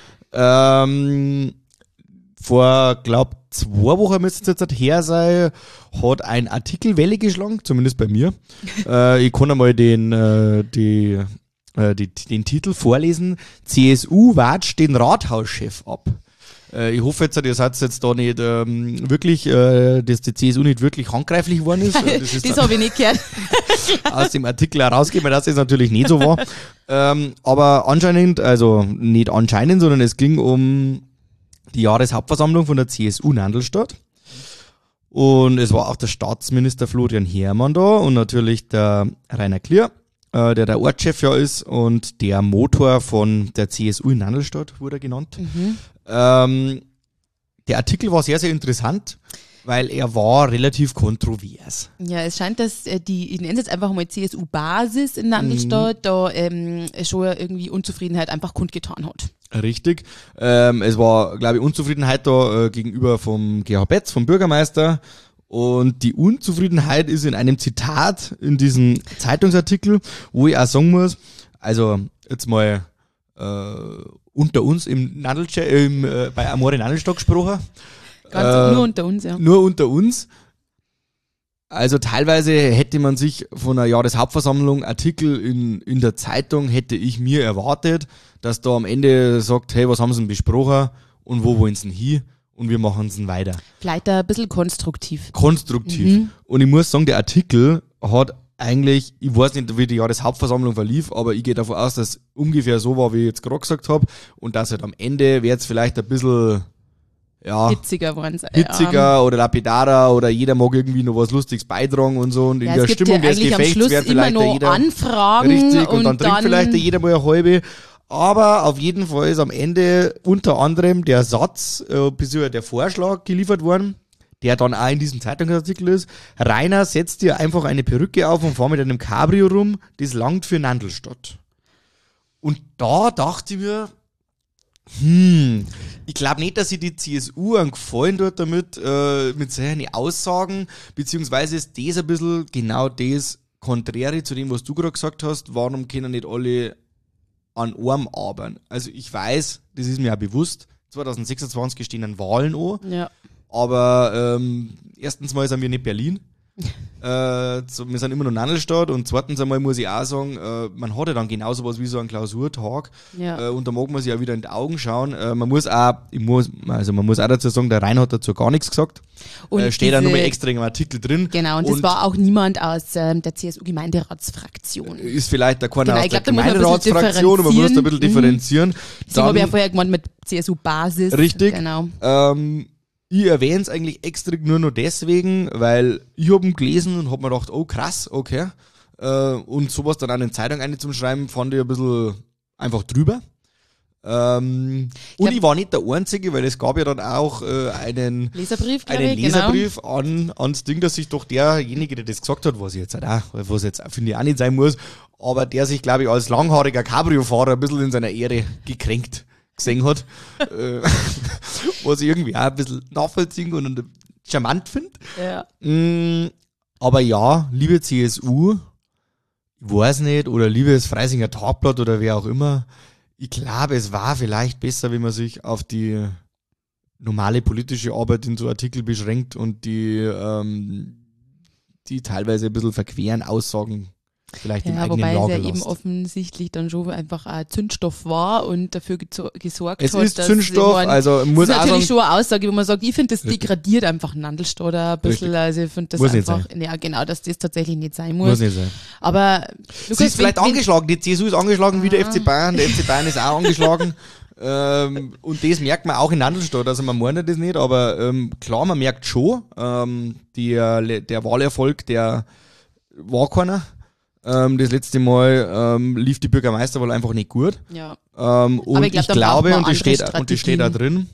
Vor, glaub, 2 Wochen müsste es jetzt her sein, hat ein Artikel Welle geschlagen, zumindest bei mir. Ich kann einmal den Titel vorlesen. CSU watscht den Rathauschef ab. Ich hoffe jetzt, ihr seid jetzt da nicht wirklich, dass die CSU nicht wirklich handgreiflich geworden ist. Das habe ich nicht gehört. Aus dem Artikel herausgeben, das ist natürlich nicht so wahr. Aber anscheinend, also nicht anscheinend, sondern es ging um die Jahreshauptversammlung von der CSU Nandelstadt. Und es war auch der Staatsminister Florian Herrmann da und natürlich der Rainer Klier, der Ortschef ja ist und der Motor von der CSU in Nandelstadt wurde genannt. Der Artikel war sehr, sehr interessant, weil er war relativ kontrovers. Ja, es scheint, dass ich nenne es jetzt einfach mal CSU-Basis in Nandelstadt, da schon irgendwie Unzufriedenheit einfach kundgetan hat. Richtig. Es war, glaube ich, Unzufriedenheit da gegenüber vom Gerhard Betz, vom Bürgermeister. Und die Unzufriedenheit ist in einem Zitat in diesem Zeitungsartikel, wo ich auch sagen muss, also jetzt mal unter uns bei Amore Nandelstadt gesprochen. Nur unter uns, ja. Nur unter uns. Also teilweise hätte man sich von einer Jahreshauptversammlung Artikel in der Zeitung, hätte ich mir erwartet, dass da am Ende sagt, hey, was haben sie denn besprochen und wo wollen sie denn hin und wir machen es weiter. Vielleicht ein bisschen konstruktiv. Konstruktiv. Und ich muss sagen, der Artikel hat eigentlich, ich weiß nicht, wie die Jahreshauptversammlung verlief, aber ich gehe davon aus, dass ungefähr so war, wie ich jetzt gerade gesagt habe und dass halt am Ende wird es vielleicht ein bisschen hitziger waren sie. Hitziger oder lapidarer oder jeder mag irgendwie noch was Lustiges beitragen und so und in der Stimmung des Gefechts wird vielleicht jeder Anfragen richtig und dann trinkt vielleicht jeder mal eine halbe. Aber auf jeden Fall ist am Ende unter anderem der Satz, beziehungsweise der Vorschlag geliefert worden, der dann auch in diesem Zeitungsartikel ist. Rainer, setzt dir einfach eine Perücke auf und fahr mit einem Cabrio rum, das langt für Nandelstadt. Und da dachte ich mir, ich glaube nicht, dass sie die CSU einen Gefallen tut damit, mit solchen Aussagen, beziehungsweise ist das ein bisschen genau das Konträre zu dem, was du gerade gesagt hast, warum können nicht alle an einem arbeiten. Also ich weiß, das ist mir auch bewusst, 2026 stehen dann Wahlen an, ja. Aber erstens mal sind wir nicht Berlin. Wir sind immer noch Nandelstadt und zweitens einmal muss ich auch sagen, man hat ja dann genauso was wie so einen Klausurtag und da mag man sich auch wieder in die Augen schauen. Man muss auch dazu sagen, der Rainer hat dazu gar nichts gesagt. Und steht da nochmal extra in einem Artikel drin. Genau, und das war auch niemand aus der CSU-Gemeinderatsfraktion. Ist vielleicht da keiner aus der Gemeinderatsfraktion, aber man muss da ein bisschen differenzieren. Das habe ich ja vorher gemeint mit CSU-Basis. Richtig. Genau. Ich erwähne es eigentlich extra nur noch deswegen, weil ich habe ihn gelesen und habe mir gedacht, oh krass, okay. Und sowas dann auch in die Zeitung einzuschreiben, fand ich ein bisschen einfach drüber. Ich war nicht der Einzige, weil es gab ja dann auch einen Leserbrief, ans Ding, dass sich doch derjenige, der das gesagt hat, was jetzt finde ich auch nicht sein muss, aber der sich, glaube ich, als langhaariger Cabrio-Fahrer ein bisschen in seiner Ehre gekränkt gesehen hat, was ich irgendwie auch ein bisschen nachvollziehen und charmant finde. Ja. Aber ja, liebe CSU, ich weiß nicht, oder liebes Freisinger Tagblatt oder wer auch immer, ich glaube, es war vielleicht besser, wenn man sich auf die normale politische Arbeit in so Artikel beschränkt und die teilweise ein bisschen verqueren Aussagen vielleicht im Ja, eigenen wobei es Lager ja eben lasst. offensichtlich dann schon einfach ein Zündstoff war und dafür gesorgt Es hat, ist dass Zündstoff, jemand- also das muss ist auch natürlich sagen, schon eine Aussage, wo man sagt, ich finde, das degradiert einfach Nandelstadt ein bisschen. Richtig. Also ich finde das Muss nicht einfach, ja genau, dass das tatsächlich nicht sein muss. muss nicht sein. Aber Lukas, Sie ist vielleicht wenn- angeschlagen, die CSU ist angeschlagen wie der FC Bayern, der FC Bayern ist auch angeschlagen. Und das merkt man auch in Nandelstadt, also man meint das nicht, aber klar, man merkt schon, der Wahlerfolg, der war keiner. Das letzte Mal lief die Bürgermeisterwahl einfach nicht gut. Ja. Und ich glaub, ich dann braucht glaube, man und das steht andere da drin,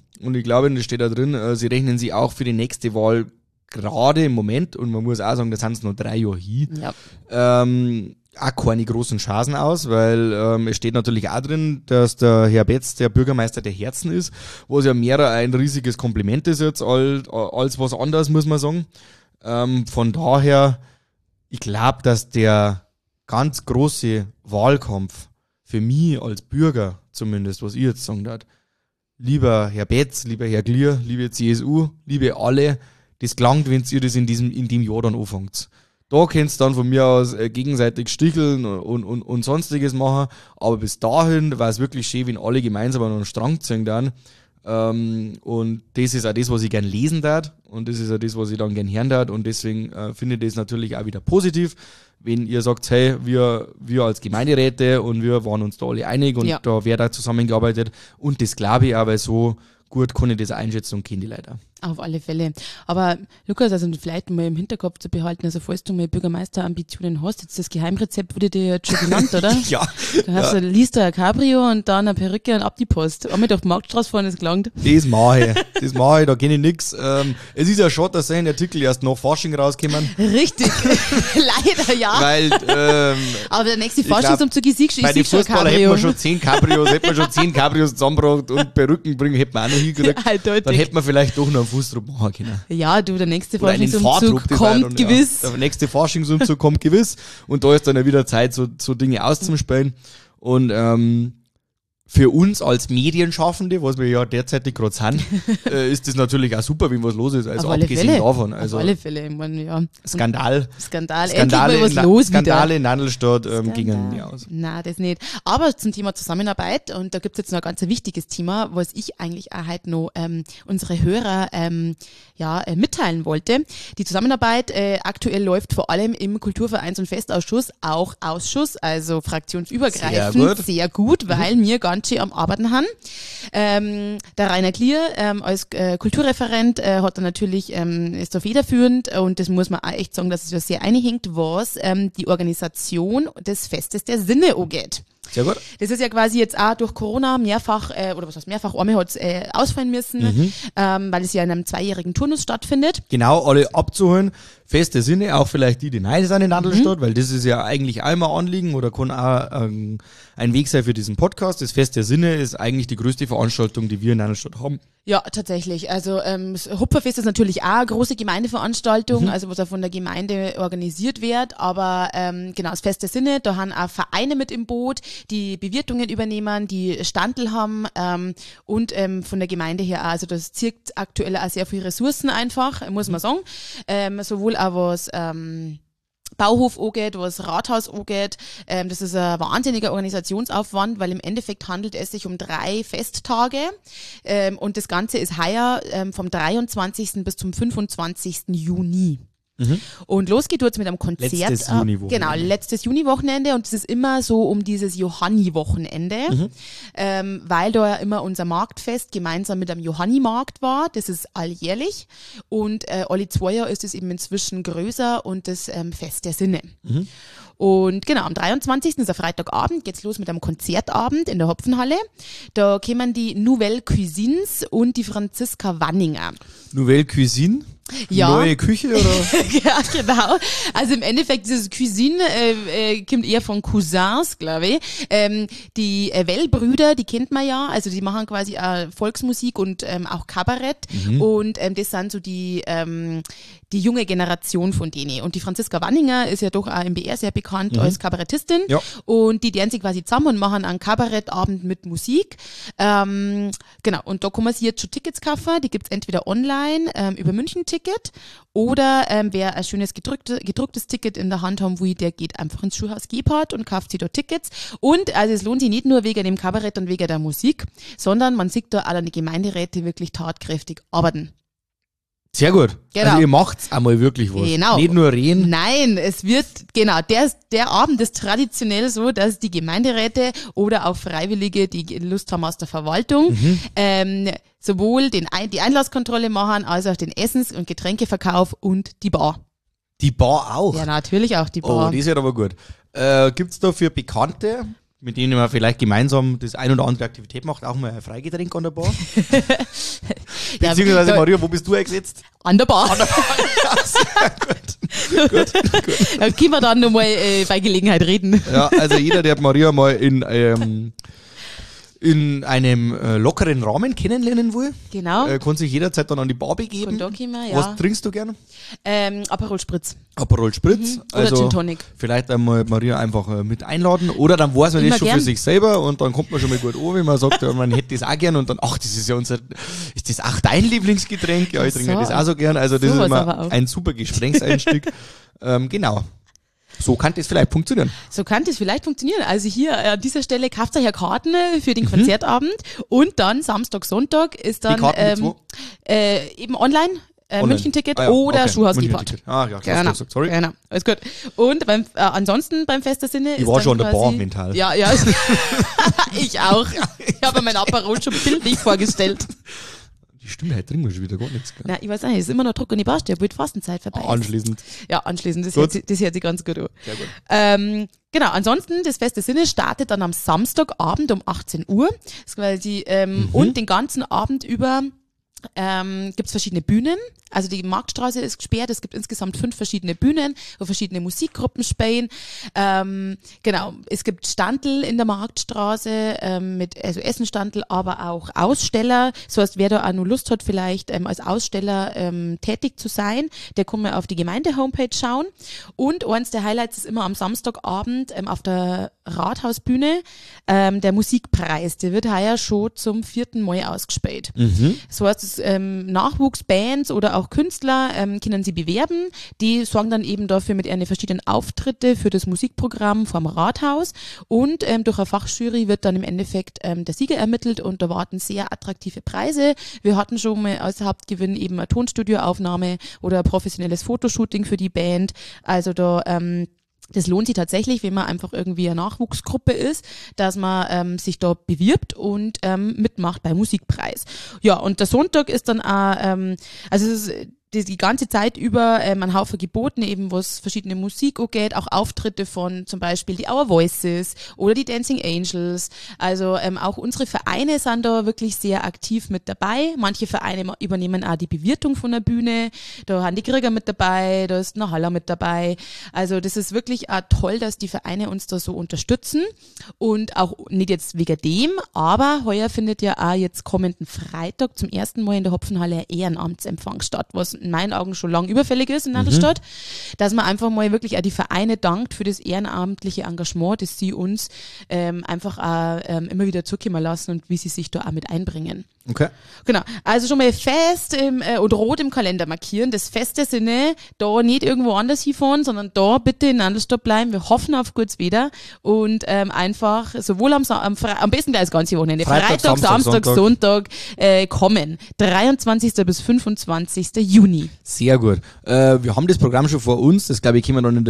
sie rechnen sie auch für die nächste Wahl gerade im Moment, und man muss auch sagen, da sind es noch 3 Jahre hin, Ja. auch keine großen Chancen aus, weil es steht natürlich auch drin, dass der Herr Betz der Bürgermeister der Herzen ist, was ja mehr ein riesiges Kompliment ist jetzt als was anderes, muss man sagen. Von daher, ich glaube, dass der ganz große Wahlkampf für mich als Bürger zumindest, was ich jetzt sagen darf, lieber Herr Betz, lieber Herr Glier, liebe CSU, liebe alle, das gelangt, wenn ihr das in dem Jahr dann anfangt. Da könnt ihr dann von mir aus gegenseitig sticheln und sonstiges machen, aber bis dahin war es wirklich schön, wenn alle gemeinsam an einen Strang ziehen dann. Und das ist auch das, was ich gern lesen darf, und das ist auch das, was ich dann gern hören darf, und deswegen finde ich das natürlich auch wieder positiv, wenn ihr sagt, hey, wir als Gemeinderäte und wir waren uns da alle einig und Ja. da wird auch zusammengearbeitet, und das glaube ich auch, weil so gut kann ich das einschätzen und kenne die Leute auch. Auf alle Fälle. Aber Lukas, also vielleicht mal im Hinterkopf zu behalten, also falls du mal Bürgermeisterambitionen hast, jetzt das Geheimrezept wurde dir jetzt schon genannt, oder? Ja, Da hast du, liest du ein Cabrio und dann eine Perücke und ab die Post. Einmal durch die Marktstraße fahren, ist gelangt. das mache ich, da kenne ich nix. Es ist ja schon, dass solche Artikel erst nach Fasching rauskommen, Richtig. Leider ja. weil Aber der nächste ich glaub, Forschungsumzug, ich sehe schon, bei ich den sehe schon ein Fußballer hätten Cabrio. wir schon 10 Cabrios zusammengebracht, und Perücken bringen hätten wir auch noch hingekriegt. Eindeutig. Dann hätten wir vielleicht doch noch einen Fußdruck machen können. Ja, du, der nächste Oder einen Forschungsumzug Fahrtdruck, das war kommt dann, gewiss. Ja, der nächste Forschungsumzug kommt gewiss. Und da ist dann ja wieder Zeit, so Dinge auszuspielen. Und für uns als Medienschaffende, was wir ja derzeitig gerade sind, ist das natürlich auch super, wenn was los ist. Also Auf alle abgesehen Fälle. davon. Also Auf alle Fälle. Ich meine, ja. Skandal. Skandal. Endlich mal was los Skandale wieder. in Nandelstadt gingen nie aus. Nein, das nicht. Aber zum Thema Zusammenarbeit, und da gibt's jetzt noch ein ganz wichtiges Thema, was ich eigentlich auch heute noch unsere Hörer mitteilen wollte. Die Zusammenarbeit aktuell läuft vor allem im Kulturvereins- und Festausschuss, auch Ausschuss, also fraktionsübergreifend, sehr gut, weil wir ganz schön am Arbeiten haben. Der Rainer Klier als Kulturreferent hat er natürlich, ist da federführend, und das muss man auch echt sagen, dass es ja sehr einhängt, was die Organisation des Festes der Sinne angeht. Sehr gut. Das ist ja quasi jetzt auch durch Corona mehrfach, einmal hat es ausfallen müssen, weil es ja in einem 2-jährigen Turnus stattfindet. Genau, alle abzuholen. Feste Sinne, auch vielleicht die neu sind in Nandelstadt, weil das ist ja eigentlich einmal Anliegen oder kann auch ein Weg sein für diesen Podcast. Das Fest der Sinne ist eigentlich die größte Veranstaltung, die wir in Nandelstadt haben. Ja, tatsächlich. Also das Hupferfest ist natürlich auch eine große Gemeindeveranstaltung, also was auch von der Gemeinde organisiert wird. Aber genau, das Fest der Sinne, da haben auch Vereine mit im Boot, die Bewirtungen übernehmen, die Standel haben und von der Gemeinde her auch. Also das zirkt aktuell auch sehr viele Ressourcen einfach, muss man sagen. Sowohl auch was Bauhof angeht, was Rathaus angeht. Das ist ein wahnsinniger Organisationsaufwand, weil im Endeffekt handelt es sich um 3 Festtage und das Ganze ist heuer vom 23. bis zum 25. Juni. Und los geht jetzt mit einem Konzert. Letztes Juniwochenende. Genau, letztes Juniwochenende, und es ist immer so um dieses Johanni-Wochenende, weil da ja immer unser Marktfest gemeinsam mit einem Johanni-Markt war. Das ist alljährlich, und alle 2 Jahre ist es eben inzwischen größer, und das Fest der Sinne. Und genau, am 23. ist ein Freitagabend, geht's los mit einem Konzertabend in der Hopfenhalle. Da kommen die Nouvelle Cuisines und die Franziska Wanninger. Nouvelle Cuisine? Ja. Neue Küche oder? Ja, genau. Also im Endeffekt, dieses Cuisine kommt eher von Cousins, glaube ich. Die Well-Brüder, die kennt man ja, also die machen quasi Volksmusik und auch Kabarett. Und das sind so die die junge Generation von denen. Und die Franziska Wanninger ist ja doch auch im BR sehr bekannt als Kabarettistin. Ja. Und die lernen sich quasi zusammen und machen einen Kabarettabend mit Musik. Genau, und da kann man sich jetzt schon Tickets kaufen. Die gibt's entweder online über München-Ticket oder wer ein schönes gedrucktes Ticket in der Hand haben will, der geht einfach ins Schulhaus Gebhardt und kauft sich da Tickets. Und also es lohnt sich nicht nur wegen dem Kabarett und wegen der Musik, sondern man sieht da auch die Gemeinderäte wirklich tatkräftig arbeiten. Sehr gut. Genau. Also ihr macht's einmal wirklich was. Genau. Nicht nur reden. Nein, es wird, genau, der Abend ist traditionell so, dass die Gemeinderäte oder auch Freiwillige, die Lust haben aus der Verwaltung, sowohl die Einlasskontrolle machen, als auch den Essens- und Getränkeverkauf und die Bar. Die Bar auch. Ja, natürlich auch die Bar. Oh, das ist ja aber gut. Gibt's da für Bekannte, mit denen man vielleicht gemeinsam das ein oder andere Aktivität macht, auch mal ein Freigetränk an der Bar? Beziehungsweise, Ja, Maria, wo bist du eingesetzt? an der Bar. An der Bar. Ja, sehr gut. gut. Da können wir dann nochmal bei Gelegenheit reden. Ja, also jeder, der Maria mal in einem lockeren Rahmen kennenlernen will, Genau. kann sich jederzeit dann an die Bar begeben. Und da können wir, ja. Was trinkst du gerne? Aperol Spritz. Aperol Spritz. Oder Gin Tonic. Vielleicht einmal Maria einfach mit einladen. Oder dann weiß man Immer das schon gern. für sich selber und dann kommt man schon mal gut an, wenn man sagt, ja, man hätte das auch gern und dann, ach, das ist ja ist das auch dein Lieblingsgetränk? Ja, ich trinke So. das auch so gern. Also das ist Sowas immer aber auch. ein super Gesprächseinstieg. Genau. So kann das vielleicht funktionieren. So kann das vielleicht funktionieren. Also hier an dieser Stelle kauft euch ja Karten für den Konzertabend und dann Samstag, Sonntag ist dann Die Karten eben online. Online. München-Ticket Ah ja, oder okay. Schulhaus Gebhardt. München-Ticket. Ah ja, klar, Genau, gesagt, sorry. genau, alles gut. Und ansonsten beim Fest der Sinne Ich ist war dann schon an der quasi, Bar mental. Ja, ja. Ich auch. Ich habe mein Aperol schon bildlich vorgestellt. Die Stimme heute trinken wir schon wieder gar nichts. Gell? Na, ich weiß nicht, es ist immer noch Druck an die Barstelle, obwohl die Fastenzeit vorbei ist. Anschließend. Ja, anschließend, das Gut. hört sich ganz gut an. Sehr gut. Genau, ansonsten, das Fest der Sinne startet dann am Samstagabend um 18 Uhr. Das ist quasi, und den ganzen Abend über gibt's verschiedene Bühnen. Also die Marktstraße ist gesperrt. Es gibt insgesamt 5 verschiedene Bühnen, wo verschiedene Musikgruppen spielen. Genau, es gibt Standel in der Marktstraße also Essenstandel, aber auch Aussteller. So heißt, wer da auch nur Lust hat, vielleicht als Aussteller tätig zu sein, der kann mal auf die Gemeinde-Homepage schauen. Und eins der Highlights ist immer am Samstagabend auf der Rathausbühne der Musikpreis. Der wird heuer schon zum 4. Mal ausgespielt. So heißt, Nachwuchsbands oder auch Künstler können sie bewerben. Die sorgen dann eben dafür mit ihren verschiedenen Auftritte für das Musikprogramm vom Rathaus und durch eine Fachjury wird dann im Endeffekt der Sieger ermittelt und da warten sehr attraktive Preise. Wir hatten schon mal als Hauptgewinn eben eine Tonstudioaufnahme oder ein professionelles Fotoshooting für die Band. Also da das lohnt sich tatsächlich, wenn man einfach irgendwie eine Nachwuchsgruppe ist, dass man sich da bewirbt und mitmacht beim Musikpreis. Ja, und der Sonntag ist dann auch, also es ist die ganze Zeit über ein Haufen geboten, eben was verschiedene Musik angeht, auch Auftritte von zum Beispiel die Our Voices oder die Dancing Angels. Also auch unsere Vereine sind da wirklich sehr aktiv mit dabei. Manche Vereine übernehmen auch die Bewirtung von der Bühne. Da haben die Krieger mit dabei, da ist eine Haller mit dabei. Also das ist wirklich auch toll, dass die Vereine uns da so unterstützen. Und auch nicht jetzt wegen dem, aber heuer findet ja auch jetzt kommenden Freitag zum ersten Mal in der Hopfenhalle ein Ehrenamtsempfang statt, was in meinen Augen schon lang überfällig ist in der Stadt, dass man einfach mal wirklich auch die Vereine dankt für das ehrenamtliche Engagement, das sie uns einfach auch immer wieder zukommen lassen und wie sie sich da auch mit einbringen. Okay. Genau, also schon mal fest und rot im Kalender markieren, das Fest der Sinne, da nicht irgendwo anders hinfahren, sondern da bitte in Andersstadt bleiben, wir hoffen auf gutes Wetter und einfach sowohl am besten gleich das ganze Wochenende, Freitag, Samstag, Sonntag kommen, 23. bis 25. Juni. Sehr gut. Wir haben das Programm schon vor uns, das glaube ich können wir dann in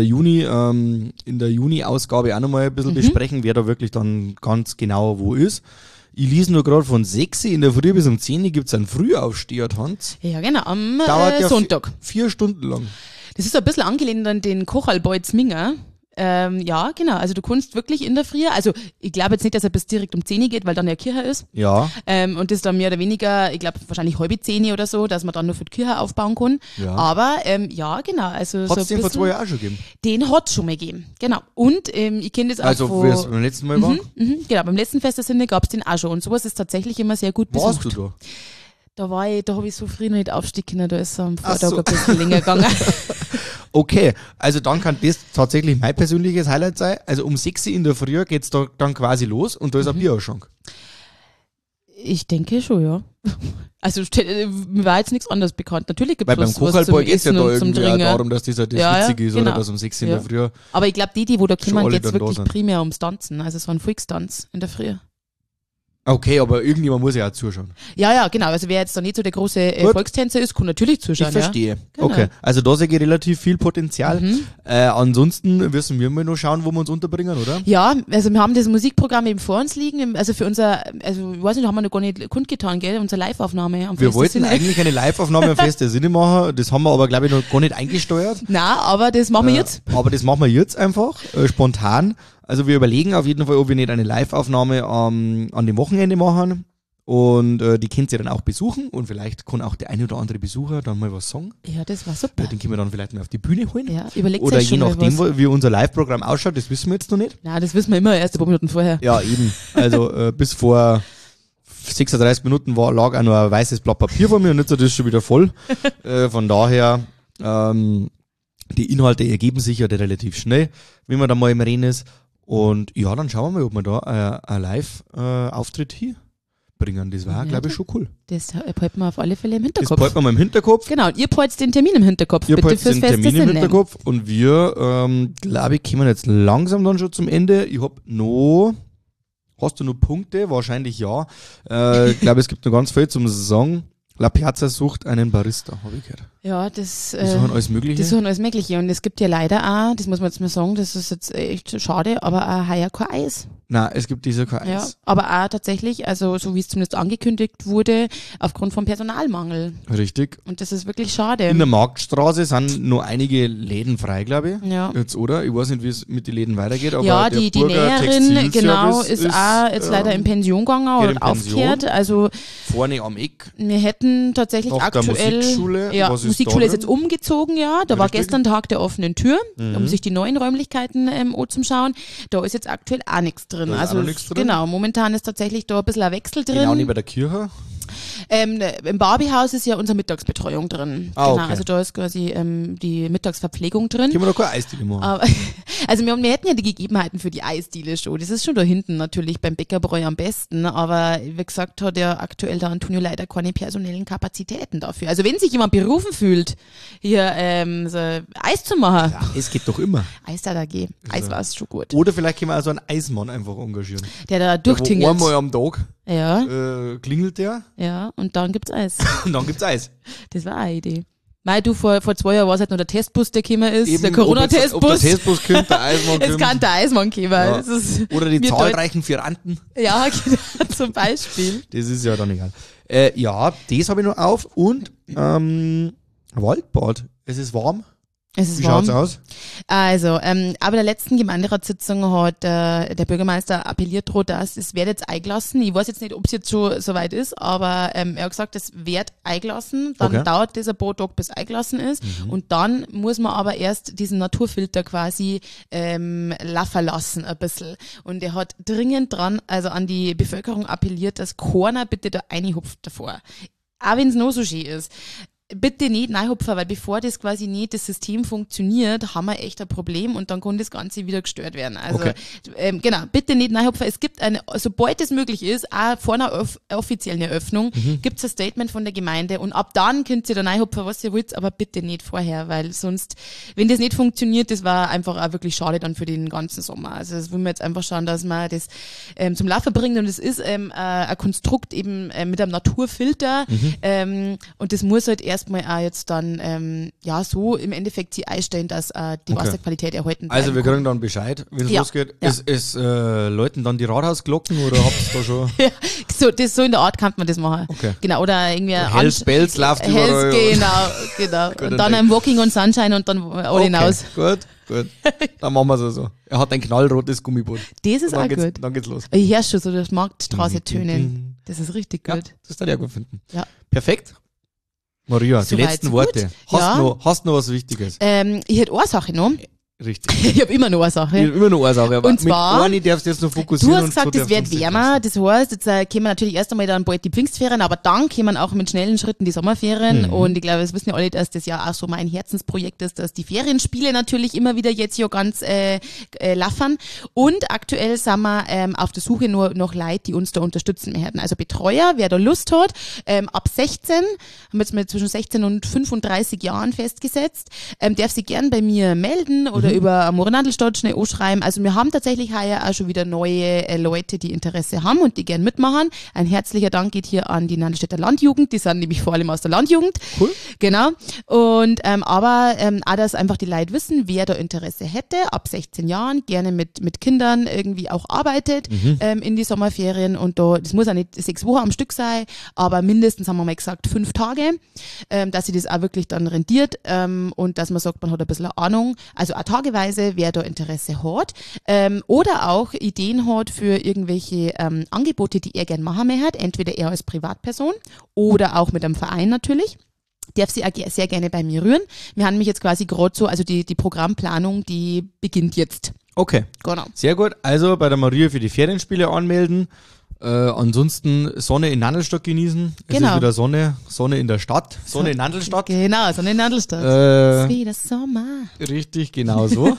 der Juni-Ausgabe auch nochmal ein bisschen besprechen, wer da wirklich dann ganz genau wo ist. Ich lese nur gerade von 6 in der Früh bis um 10 gibt's einen Frühaufsteher-Tanz. Ja genau, am Dauert ja Sonntag. 4 Stunden lang. Das ist ein bisschen angelehnt an den Kochalbeut Minger. Ja, genau. Also du kannst wirklich in der Früh, also ich glaube jetzt nicht, dass er bis direkt um 10 geht, weil dann ja Kirche ist. Ja. Und das dann mehr oder weniger, ich glaube wahrscheinlich halbe 10 oder so, dass man dann nur für die Kirche aufbauen kann. Ja. Aber ja, genau. Also Hat's so den vor bisschen- 2 Jahren auch schon gegeben? Den hat es schon mal gegeben. Genau. Und ich kenne das auch Also, wie es beim letzten Mal war? Genau, beim letzten Fest der Sinne gab es den auch schon. Und sowas ist tatsächlich immer sehr gut besucht. Warst du da? Da habe ich so früh noch nicht aufstehen können, da ist es am Vortag ein bisschen länger gegangen. Okay, also dann kann das tatsächlich mein persönliches Highlight sein. Also um 6 Uhr in der Früh geht's da dann quasi los und da ist ein Bierausschank. Ich denke schon, ja. Also mir war jetzt nichts anderes bekannt. Natürlich gibt es Weil beim Kochalball geht es ja da irgendwie auch darum, dass das halt das ja, Witzige ist, genau. oder dass um 6 Uhr in der Früh. Aber ich glaube, die wo da kommen, geht es dann da wirklich sind. primär ums Tanzen. Also es war ein Volkstanz in der Früh. Okay, aber irgendjemand muss ja auch zuschauen. Ja, genau. Also wer jetzt da nicht so der große Volkstänzer ist, kann natürlich zuschauen. Ich verstehe. Ja? Genau. Okay, also da sehe ich relativ viel Potenzial. Ansonsten müssen wir mal noch schauen, wo wir uns unterbringen, oder? Ja, also wir haben das Musikprogramm eben vor uns liegen. Also für unser, also ich weiß nicht, haben wir noch gar nicht kundgetan, gell? Unsere Live-Aufnahme am Wir wollten Sinne. eigentlich eine Live-Aufnahme am Fest der Sinne machen, das haben wir aber, glaube ich, noch gar nicht eingesteuert. Nein, aber das machen wir jetzt. Aber das machen wir jetzt einfach, spontan. Also wir überlegen auf jeden Fall, ob wir nicht eine Live-Aufnahme an dem Wochenende machen. Und die könnt ihr dann auch besuchen und vielleicht kann auch der eine oder andere Besucher dann mal was sagen. Ja, das war super. Den können wir dann vielleicht mal auf die Bühne holen. Ja, überlegt oder euch je schon mal nachdem, was. wie unser Live-Programm ausschaut, das wissen wir jetzt noch nicht. Na, das wissen wir immer erst ein paar Minuten vorher. Ja, eben. Also bis vor 36 Minuten lag auch noch ein weißes Blatt Papier vor mir und jetzt ist das schon wieder voll. Von daher, die Inhalte ergeben sich ja relativ schnell, wenn man da mal im Rennen ist. Und ja, dann schauen wir mal, ob wir da einen Live-Auftritt hier bringen. Das war, glaube ich, schon cool. Das behalten wir auf alle Fälle im Hinterkopf. Das behalten wir mal im Hinterkopf. Genau, und ihr behaltet den Termin im Hinterkopf. Ihr bitte behaltet fürs den Fest Termin der im Sinne. Hinterkopf und wir, glaube ich, kommen jetzt langsam dann schon zum Ende. Ich habe noch, hast du noch Punkte? Wahrscheinlich ja. Ich glaube, es gibt noch ganz viel zum Sagen. La Piazza sucht einen Barista, habe ich gehört. Ja, Die suchen alles Mögliche. Die suchen alles Mögliche. Und es gibt ja leider auch, das muss man jetzt mal sagen, das ist jetzt echt schade, aber auch heuer kein Eis. Nein, es gibt diese kein Ja, Eis. aber auch tatsächlich, also so wie es zumindest angekündigt wurde, aufgrund von Personalmangel. Richtig. Und das ist wirklich schade. In der Marktstraße sind noch einige Läden frei, glaube ich. Ja. Jetzt, oder? Ich weiß nicht, wie es mit den Läden weitergeht, aber Ja, der die Burger Näherin, Textilservice genau, ist auch jetzt leider in Pension gegangen geht in oder Pension. aufgehört. Also vorne am Eck. wir hätten tatsächlich Nach der aktuell, Musikschule, ja, was ist Musikschule da ist jetzt umgezogen, ja. Da war Richtig. gestern Tag der offenen Tür, um sich die neuen Räumlichkeiten anzuschauen. Da ist jetzt aktuell auch nichts drin. Da ist Also auch noch nichts drin. genau, momentan ist tatsächlich da ein bisschen ein Wechsel drin. Genau neben der Kirche. Im Barbiehaus ist ja unsere Mittagsbetreuung drin. Ah, Genau, okay. also da ist quasi die Mittagsverpflegung drin. Können wir doch keine Eisdiele machen. Aber, also wir hätten ja die Gegebenheiten für die Eisdiele schon. Das ist schon da hinten natürlich beim Bäckerbräu am besten. Aber wie gesagt, hat ja aktuell der Antonio leider keine personellen Kapazitäten dafür. Also wenn sich jemand berufen fühlt, hier so Eis zu machen, Ja, es geht doch immer. Eis da AG. Eis war es schon gut. Oder vielleicht können wir also einen Eismann einfach engagieren. Der da Wo durchtingelt. einmal am Tag Ja, klingelt der ja, und dann gibt's Eis. und dann gibt's Eis. Das war eine Idee. Weil du vor 2 Jahren war es halt noch der Testbus, der gekommen ist, Eben, der Ob der Corona-Testbus. Testbus kommt, der Eismann Es kommt. kann der Eismann kommen. Ja. Das ist Oder die mir zahlreichen Vieranten. Ja, genau, zum Beispiel. Das ist ja dann egal. Ja, das habe ich noch auf. Und Waldbad. Es ist warm. Es ist Wie warm. schaut's aus? Also, aber der letzten Gemeinderatssitzung hat der Bürgermeister appelliert droht, dass es wird jetzt eingelassen. Ich weiß jetzt nicht, ob es jetzt schon soweit ist, aber er hat gesagt, es wird eingelassen. Dann Okay. dauert das ein paar Tage, bis eingelassen ist. Und dann muss man aber erst diesen Naturfilter quasi laufen lassen ein bisschen. Und er hat dringend dran, also an die Bevölkerung appelliert, dass keiner bitte da reinhupft davor. Auch wenn es noch so schön ist. Bitte nicht reinhupfen, weil bevor das quasi nicht, das System funktioniert, haben wir echt ein Problem und dann kann das Ganze wieder gestört werden. Also, Okay. genau, bitte nicht reinhupfen. Es gibt sobald es möglich ist, auch vor einer offiziellen Eröffnung, gibt's ein Statement von der Gemeinde und ab dann könnt ihr da reinhupfen, was ihr wollt, aber bitte nicht vorher, weil sonst, wenn das nicht funktioniert, das war einfach auch wirklich schade dann für den ganzen Sommer. Also, das wollen wir jetzt einfach schauen, dass man das zum Laufen bringt und es ist ein Konstrukt eben mit einem Naturfilter und das muss halt erstmal auch jetzt dann so im Endeffekt sie einstellen, dass die Okay. Wasserqualität erhalten bleibt. Also wir kriegen dann Bescheid, wenn es Ja. losgeht. Ja. Es läuten dann die Rathausglocken oder habt ihr da schon so in der Art kann man das machen. Okay. Genau, oder irgendwie Hells Bells läuft überall. genau. Gut, Und dann dann ein Walking on Sunshine und dann alle hinaus. Gut. Dann machen wir es so. Er hat ein knallrotes Gummiboot. Das ist Und auch dann gut. Dann geht's los. Ich höre schon so das Marktstraße tönen. Das ist richtig Ja, gut. das würde ich auch gut finden. Ja. Perfekt. Maria, die Soweit, letzten so Worte. gut. Ja. Hast noch was Wichtiges? Ich hätte eine Sache noch. Richtig. Ich habe immer noch eine Sache. Ich hab immer noch eine Sache. Aber Und zwar, mit einer darfst du jetzt noch fokussieren. du hast und gesagt, so es darfst wird du uns nicht wärmer. lassen. Das heißt, jetzt kommen natürlich erst einmal dann bald die Pfingstferien, aber dann kommen auch mit schnellen Schritten die Sommerferien. Und ich glaube, das wissen ja alle, dass das ja auch so mein Herzensprojekt ist, dass die Ferienspiele natürlich immer wieder jetzt ja ganz laffern. Und aktuell sind wir auf der Suche nur noch Leute, die uns da unterstützen werden. Also Betreuer, wer da Lust hat, ab 16, haben wir jetzt mal zwischen 16 und 35 Jahren festgesetzt, darf sich gern bei mir melden oder über Amore-Nadelstadt schnell anschreiben. Also wir haben tatsächlich heuer auch schon wieder neue Leute, die Interesse haben und die gern mitmachen. Ein herzlicher Dank geht hier an die Nadelstädter Landjugend, die sind nämlich vor allem aus der Landjugend. Cool. Genau. Und aber auch, dass einfach die Leute wissen, wer da Interesse hätte, ab 16 Jahren, gerne mit Kindern irgendwie auch arbeitet in die Sommerferien und da, das muss auch nicht 6 Wochen am Stück sein, aber mindestens, haben wir mal gesagt, 5 Tage, dass sich das auch wirklich dann rentiert und dass man sagt, man hat ein bisschen Ahnung, also auch tageweise, wer da Interesse hat oder auch Ideen hat für irgendwelche Angebote, die er gerne machen möchte, entweder er als Privatperson oder auch mit einem Verein natürlich. Darf sie auch sehr gerne bei mir rühren. Wir haben mich jetzt quasi gerade so, also die Programmplanung, die beginnt jetzt. Okay. Genau. Sehr gut. Also bei der Maria für die Ferienspiele anmelden. Ansonsten Sonne in Nandelstadt genießen. Es Genau. ist wieder Sonne in der Stadt. Sonne in Nandelstadt. Genau, Sonne in Nadelstadt. Es ist wieder Sommer. Richtig, genau so.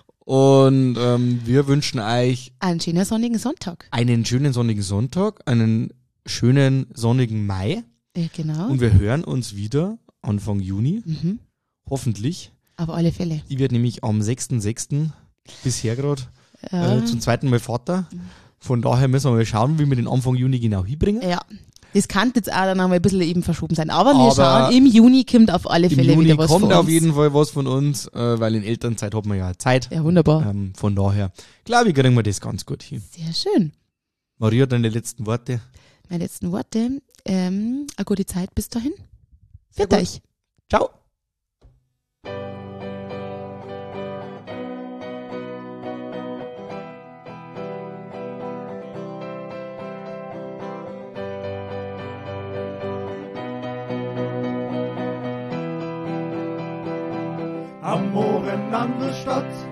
Und wir wünschen euch Einen schönen sonnigen Sonntag. einen schönen sonnigen Sonntag, einen schönen sonnigen Mai. Genau. Und wir hören uns wieder Anfang Juni. Hoffentlich. Auf alle Fälle. Ich werde nämlich am 6.6. bisher gerade zum zweiten Mal Vater. Von daher müssen wir mal schauen, wie wir den Anfang Juni genau hinbringen. Ja. Das kann jetzt auch dann noch mal ein bisschen eben verschoben sein. Aber wir schauen, im Juni kommt auf alle Fälle wieder was von uns. Im Juni kommt auf jeden Fall was von uns, weil in Elternzeit hat man ja Zeit. Ja, wunderbar. Von daher, glaube ich, kriegen wir das ganz gut hin. Sehr schön. Maria, deine letzten Worte? Meine letzten Worte. Eine gute Zeit bis dahin. Sehr Für gut. euch. Ciao. Amore Nadelstadt